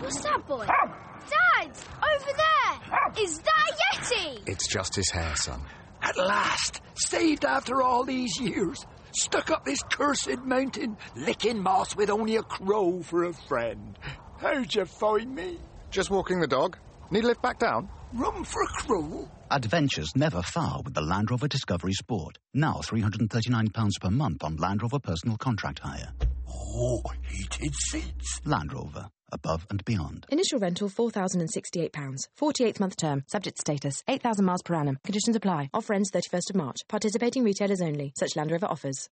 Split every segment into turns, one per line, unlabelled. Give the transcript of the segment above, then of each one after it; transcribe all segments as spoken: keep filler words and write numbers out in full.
What's that, boy? Dad! Over there! Is that a Yeti?
It's just his hair, son.
At last! Saved after all these years. Stuck up this cursed mountain, licking moss with only a crow for a friend. How'd you find me?
Just walking the dog. Need a lift back down?
Room for a crow?
Adventures never far with the Land Rover Discovery Sport. Now three hundred thirty-nine pounds per month on Land Rover Personal Contract Hire.
Oh, heated seats.
Land Rover. Above and beyond.
Initial rental four thousand sixty-eight pounds. forty-eighth month term. Subject status. eight thousand miles per annum. Conditions apply. Offer ends thirty-first of March. Participating retailers only. Such Land Rover offers.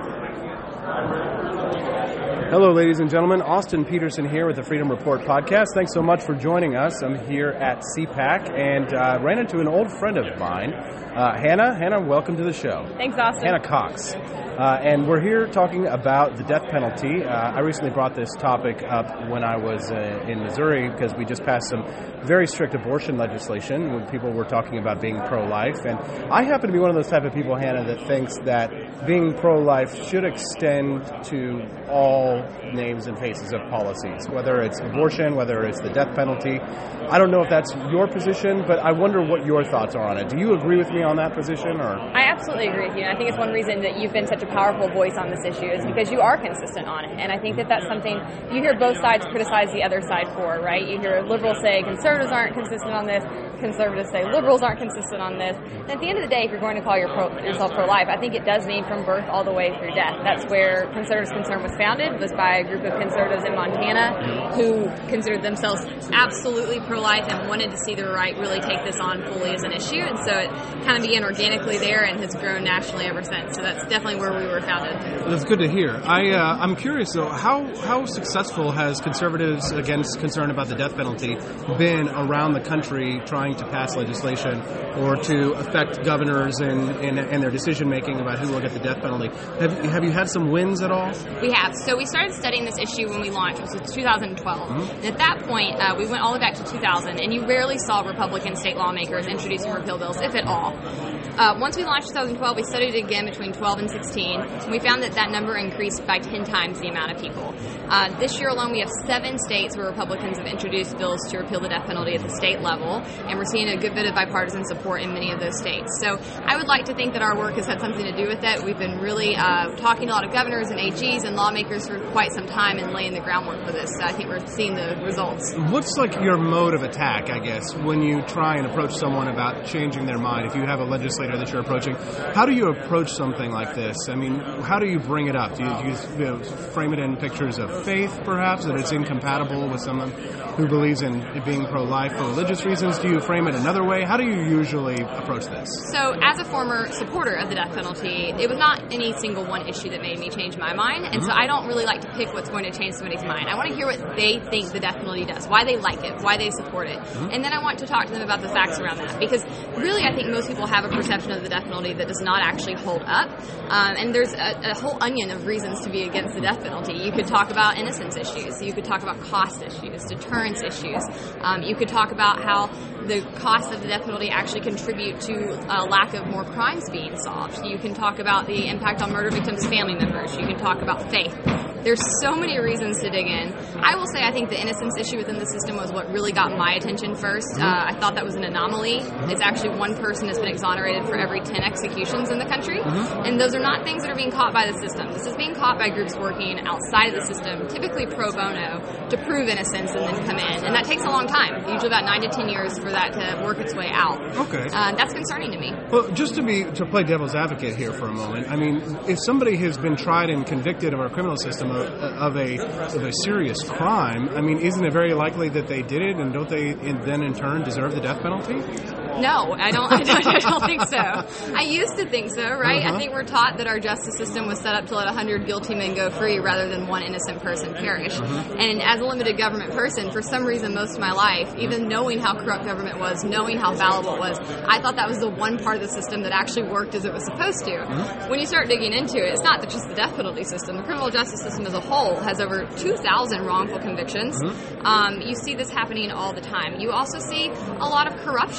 Hello, ladies and gentlemen. Austin Peterson here with the Freedom Report podcast. Thanks so much for joining us. I'm here at C PAC and uh, ran into an old friend of mine, uh, Hannah. Hannah, welcome to the show.
Thanks, Austin.
Hannah Cox. Uh, and we're here talking about the death penalty. Uh, I recently brought this topic up when I was uh, in Missouri because we just passed some very strict abortion legislation when people were talking about being pro-life. And I happen to be one of those type of people, Hannah, that thinks that being pro-life should extend to all names and faces of policies, whether it's abortion, whether it's the death penalty. I don't know if that's your position, but I wonder what your thoughts are on it. Do you agree with me on that position? Or
I absolutely agree with you. And I think it's one reason that you've been such a powerful voice on this issue is because you are consistent on it. And I think that that's something you hear both sides criticize the other side for, right? You hear liberals say conservatives aren't consistent on this, conservatives say liberals aren't consistent on this. And at the end of the day, if you're going to call your pro, yourself pro-life, I think it does mean from birth all the way through death. That's where Conservatives Concern was founded, was by a group of conservatives in Montana who considered themselves absolutely pro-life and wanted to see the right really take this on fully as an issue. And so it kind of began organically there and has grown nationally ever since. So that's definitely where we were founded.
That's good to hear. I, uh, I'm curious, though, how, how successful has conservatives against concern about the death penalty been around the country trying to pass legislation or to affect governors and, and, and their decision-making about who will get the death penalty? Have, have you had some wins at all?
We have. So we started studying this issue when we launched, which was two thousand twelve. Mm-hmm. And at that point, uh, we went all the way back to two thousand, and you rarely saw Republican state lawmakers introducing repeal bills, if at all. Uh, once we launched twenty twelve, we studied it again between twelve and sixteen, and we found that that number increased by ten times the amount of people. Uh, this year alone, we have seven states where Republicans have introduced bills to repeal the death penalty at the state level, and we're seeing a good bit of bipartisan support in many of those states. So I would like to think that our work has had something to do with it. We've been really uh, talking to a lot of governors and A Gs and lawmakers for quite some time and laying the groundwork for this. So I think we're seeing the results.
What's like your mode of attack, I guess, when you try and approach someone about changing their mind? If you have a legislator that you're approaching, how do you approach something like this? I mean, how do you bring it up? Do you, do you, you know, frame it in pictures of faith, perhaps, that it's incompatible with someone who believes in being pro-life for religious reasons? Do you frame it another way? How do you usually approach this?
So, as a former supporter of the death penalty, it was not any single one issue that made me change my mind, and mm-hmm. so I don't really like to pick what's going to change somebody's mind. I want to hear what they think the death penalty does, why they like it, why they support it, mm-hmm. and then I want to talk to them about the facts around that, because really I think most people have a perception of the death penalty that does not actually hold up, um, and there's a, a whole onion of reasons to be against the death penalty. You could talk about innocence issues, you could talk about cost issues, deterrence issues, um, you could talk about how the costs of the death penalty actually contribute to a lack of more crimes being solved. You can talk about the impact on murder victims' family members. You can talk about faith. There's so many reasons to dig in. I will say I think the innocence issue within the system was what really got my attention first. Uh, I thought that was an anomaly. It's actually one person has been exonerated for every ten executions in the country. Mm-hmm. And those are not things that are being caught by the system. This is being caught by groups working outside of the system, typically pro bono, to prove innocence and then come in. And that takes a long time, usually about nine to ten years for that to work its way out.
Okay.
Uh, that's concerning to me.
Well, just to be to play devil's advocate here for a moment, I mean, if somebody has been tried and convicted of our criminal system of, of a of a serious crime, I mean, isn't it very likely that they did it, and don't they in, then in turn deserve the death penalty?
No, I don't. I don't, I don't think so. I used to think so, right? Uh-huh. I think we're taught that our justice system was set up to let a hundred guilty men go free rather than one innocent person perish. Uh-huh. And as a limited government person, for some reason, most of my life, even knowing how corrupt government was, knowing how fallible it was, I thought that was the one part of the system that actually worked as it was supposed to. Uh-huh. When you start digging into it, it's not just the death penalty system. The criminal justice system as a whole has over two thousand wrongful convictions. Uh-huh. Um, you see this happening all the time. You also see a lot of corruption. You've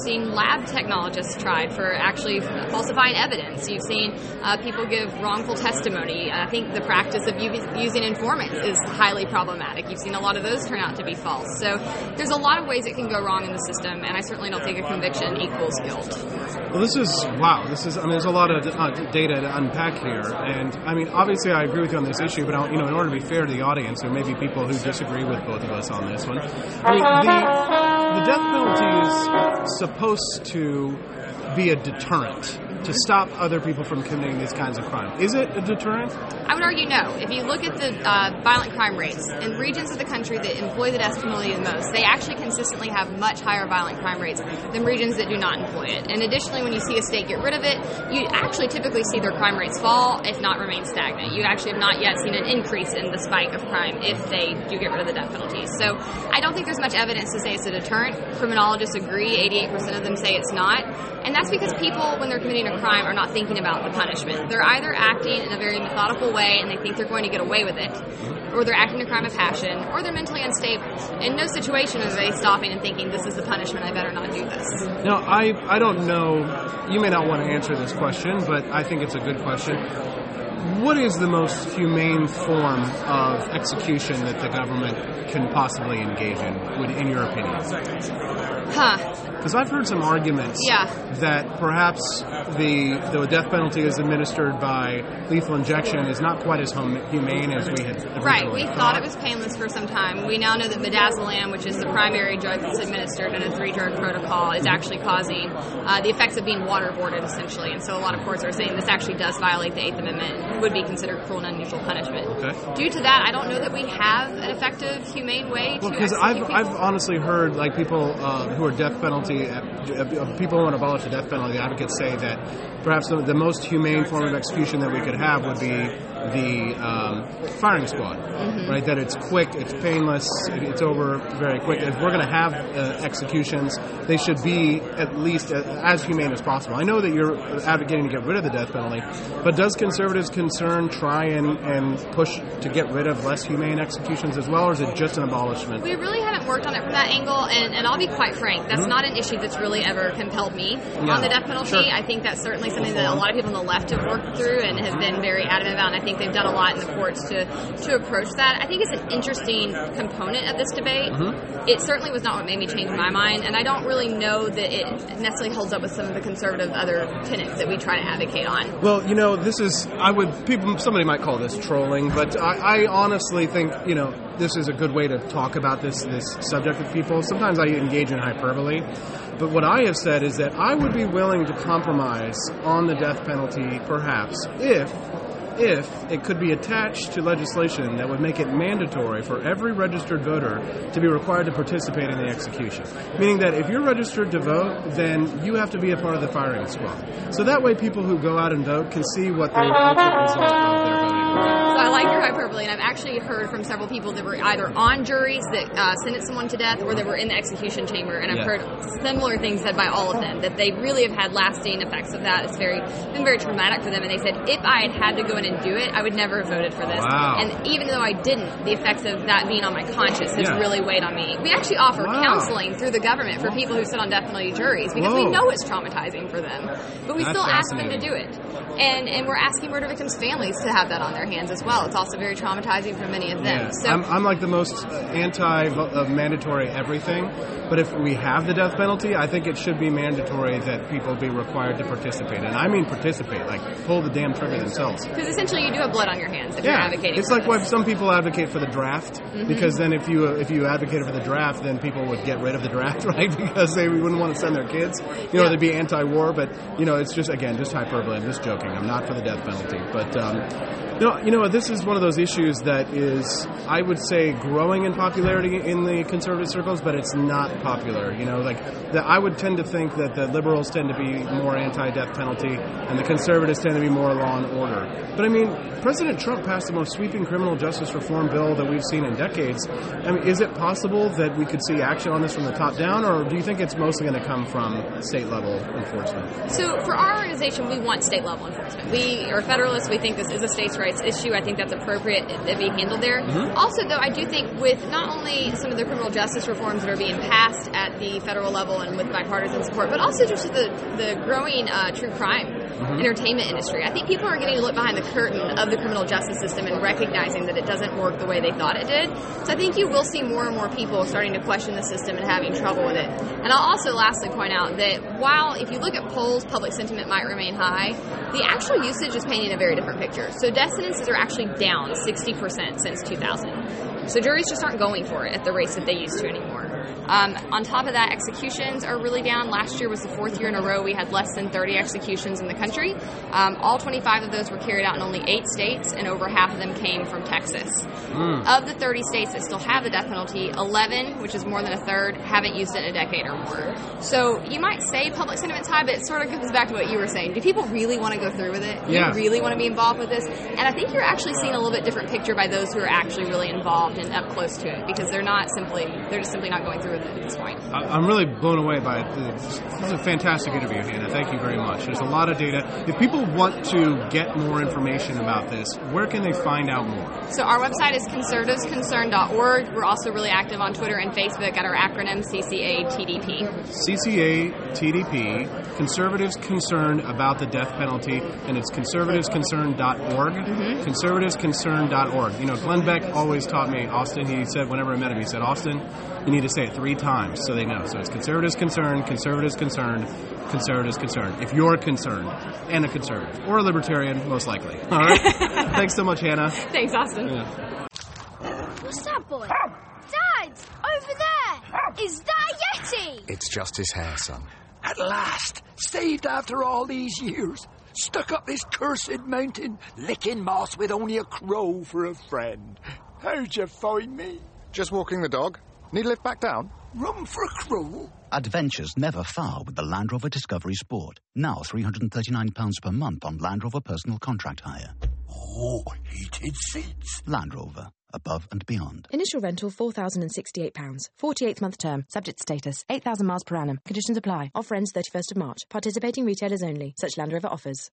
seen lab technologists tried for actually falsifying evidence. You've seen uh, people give wrongful testimony. I think the practice of u- using informants is highly problematic. You've seen a lot of those turn out to be false. So there's a lot of ways it can go wrong in the system, and I certainly don't think a conviction equals guilt.
Well, this is, wow, this is, I mean, there's a lot of uh, data to unpack here, and, I mean, obviously I agree with you on this issue, but, I'll, you know, in order to be fair to the audience, there may be people who disagree with both of us on this one. I mean, the, the death penalty is supposed to be a deterrent to stop other people from committing these kinds of crimes. Is it a deterrent?
I would argue no. If you look at the uh, violent crime rates in regions of the country that employ the death penalty the most, they actually consistently have much higher violent crime rates than regions that do not employ it. And additionally, when you see a state get rid of it, you actually typically see their crime rates fall, if not remain stagnant. You actually have not yet seen an increase in the spike of crime if they do get rid of the death penalty. So I don't think there's much evidence to say it's a deterrent. Criminologists agree. eighty-eight percent of them say it's not. And that's because people, when they're committing a crime, are not thinking about the punishment. They're either acting in a very methodical way and they think they're going to get away with it, or they're acting a crime of passion, or they're mentally unstable. In no situation are they stopping and thinking, this is the punishment, I better not do this.
Now, I, I don't know, you may not want to answer this question, but I think it's a good question. What is the most humane form of execution that the government can possibly engage in, in your opinion?
Huh.
Because I've heard some arguments
yeah.
that perhaps the the death penalty is administered by lethal injection is not quite as hum- humane as we had originally
Right. We
thought.
thought it was painless for some time. We now know that midazolam, which is the primary drug that's administered in a three-drug protocol, is actually causing uh, the effects of being waterboarded, essentially. And so a lot of courts are saying this actually does violate the Eighth Amendment and would be considered cruel and unusual punishment.
Okay.
Due to that, I don't know that we have an effective, humane way
Well,
to
because
execute
I've,
people.
I've honestly heard like people uh, who are death penalty, uh, people who want to abolish the death penalty, advocates say that perhaps the, the most humane form of execution that we could have would be the um, firing squad, mm-hmm. right? That it's quick, it's painless, it, it's over very quick. If we're going to have uh, executions, they should be at least as humane as possible. I know that you're advocating to get rid of the death penalty, but does conservatives' concern try and, and push to get rid of less humane executions as well, or is it just an abolishment?
We really haven't worked on it from that angle, and, and I'll be quite frank, that's mm-hmm. not an issue that's really ever compelled me
yeah.
on the death penalty.
Sure.
I think that's certainly something that a lot of people on the left have worked through and have been very adamant about, and I think they've done a lot in the courts to, to approach that. I think it's an interesting component of this debate. Mm-hmm. It certainly was not what made me change my mind, and I don't really know that it necessarily holds up with some of the conservative other tenets that we try to advocate on.
Well, you know, this is, I would, people, somebody might call this trolling, but I, I honestly think, you know, this is a good way to talk about this, this subject with people. Sometimes I engage in hyperbole, but what I have said is that I would be willing to compromise on the death penalty, perhaps, if if it could be attached to legislation that would make it mandatory for every registered voter to be required to participate in the execution. Meaning that if you're registered to vote, then you have to be a part of the firing squad. So that way people who go out and vote can see what the ultimate result of their voting is.
So I like your hyperbole, and I've actually heard from several people that were either on juries that uh, sentenced someone to death or that were in the execution chamber, and I've
yeah.
heard similar things said by all of them, that they really have had lasting effects of that. It's very been very traumatic for them, and they said, if I had had to go in and do it, I would never have voted for this.
Wow.
And even though I didn't, the effects of that being on my conscience has
yeah.
really weighed on me. We actually offer
wow.
counseling through the government for people who sit on death penalty juries because
Whoa.
we know it's traumatizing for them. But we
That's
still ask them to
fascinating.
do it. And and we're asking murder victims' families to have that on their hands as well. It's also very traumatizing for many of them.
Yeah.
So
I'm, I'm like the most anti-mandatory everything, but if we have the death penalty, I think it should be mandatory that people be required to participate. And I mean participate, like pull the damn trigger themselves.
Because essentially you do have blood on your hands if
yeah.
you're advocating
It's
for
like
this.
why some people advocate for the draft, mm-hmm. because then if you if you advocated for the draft, then people would get rid of the draft, right? Because they wouldn't want to send their kids. You know,
yeah.
they'd be anti-war, but, you know, it's just, again, just hyperbole. I'm just joking. I'm not for the death penalty. But, um, you know, you know, this is one of those issues that is, I would say, growing in popularity in the conservative circles, but it's not popular. You know, like, the, I would tend to think that the liberals tend to be more anti-death penalty and the conservatives tend to be more law and order. But, I mean, President Trump passed the most sweeping criminal justice reform bill that we've seen in decades. I mean, is it possible that we could see action on this from the top down, or do you think it's mostly going to come from state-level enforcement?
So for our organization, we want state-level enforcement. We are Federalists. We think this is a states' right rights issue. I think that's appropriate to be handled there.
Mm-hmm.
Also, though, I do think with not only some of the criminal justice reforms that are being passed at the federal level and with bipartisan support, but also just the, the growing uh, true crime mm-hmm. entertainment industry, I think people are getting to look behind the curtain of the criminal justice system and recognizing that it doesn't work the way they thought it did. So I think you will see more and more people starting to question the system and having trouble with it. And I'll also lastly point out that while if you look at polls, public sentiment might remain high, the actual usage is painting a very different picture. So death sentences are actually down sixty percent since two thousand. So juries just aren't going for it at the rates that they used to anymore. Um, on top of that, executions are really down. Last year was the fourth year in a row we had less than thirty executions in the country. Um, all twenty-five of those were carried out in only eight states, and over half of them came from Texas. Mm. Of the thirty states that still have the death penalty, eleven, which is more than a third, haven't used it in a decade or more. So you might say public sentiment's high, but it sort of comes back to what you were saying. Do people really want to go through with it? Do
yeah.
you really want to be involved with this? And I think you're actually seeing a little bit different picture by those who are actually really involved and up close to it, because they're not simply, they're just simply not going through with it at this point.
I'm really blown away by it. This is a fantastic interview, Hannah. Thank you very much. There's a lot of data. If people want to get more information about this, where can they find out more?
So our website is conservatives concern dot org. We're also really active on Twitter and Facebook at our acronym C C A T D P.
C C A T D P, Conservatives Concerned About the Death Penalty, and it's conservatives concern dot org. Mm-hmm. conservatives concern dot org. You know, Glenn Beck always taught me, Austin, he said, whenever I met him, he said, Austin, you need to say it three times so they know. So it's Conservatives Concerned, Conservatives Concerned, Conservatives Concerned. If you're concerned, and a conservative, or a libertarian, most likely. All right? Thanks so much, Hannah.
Thanks, Austin.
Yeah.
What's that, boy? Dad! Over there! Is that a Yeti?
It's just his hair, son.
At last, saved after all these years. Stuck up this cursed mountain, licking moss with only a crow for a friend. How'd you find me?
Just walking the dog. Need a lift back down?
Room for a crow?
Adventures never far with the Land Rover Discovery Sport. Now three hundred thirty-nine pounds per month on Land Rover personal contract hire.
Oh, heated seats.
Land Rover, above and beyond.
Initial rental four thousand sixty-eight pounds. forty-eighth month term. Subject to status. eight thousand miles per annum. Conditions apply. Offer ends thirty-first of March. Participating retailers only. Such Land Rover offers.